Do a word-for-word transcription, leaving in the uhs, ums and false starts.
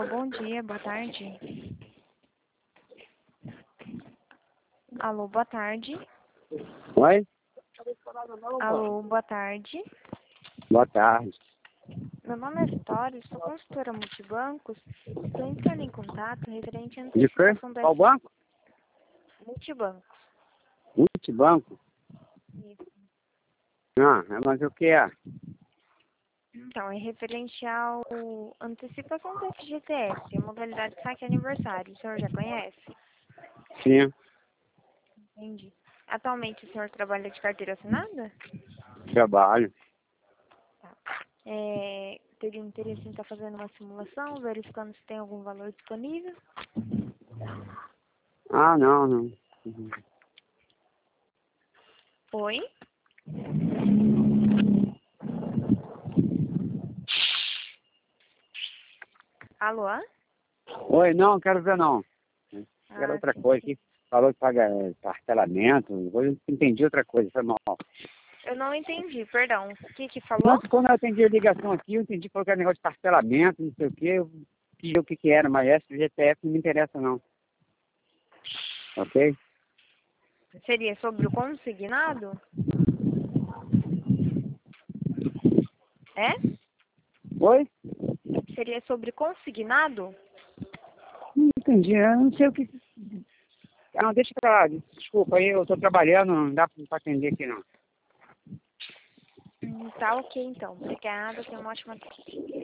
bom dia, boa tarde. Alô, boa tarde. Oi? Alô, boa tarde. Boa tarde. Meu nome é Vitória, sou consultora multibancos. Estou entrando em contato referente à De quê? antecipação da Qual banco? multibancos. Multibanco? Isso. Ah, mas o que é? Então, é referente ao antecipação do F G T S, a modalidade saque aniversário. O senhor já conhece? Sim, Entendi. Atualmente o senhor trabalha de carteira assinada? trabalho. Tá. É, teria interesse em estar fazendo uma simulação, verificando se tem algum valor disponível? Ah, não, não. Uhum. Oi? Alô? Oi, não, quero ver não. Era Ah, outra sim, coisa sim. aqui. Falou que paga eh, parcelamento, eu entendi outra coisa, foi mal. Eu não entendi, perdão. O que que falou? Não, quando eu atendi a ligação aqui, eu entendi que falou que era negócio de parcelamento, não sei o quê, eu pedi o que que era, mas esse G T F não me interessa não. Ok? Seria sobre o consignado? É? Oi? Seria sobre consignado? Não entendi, eu não sei o que... Ah, não, deixa pra lá, desculpa aí, eu tô trabalhando, não dá pra atender aqui não. Hum, tá ok então. Obrigada, tenha uma ótima tarde.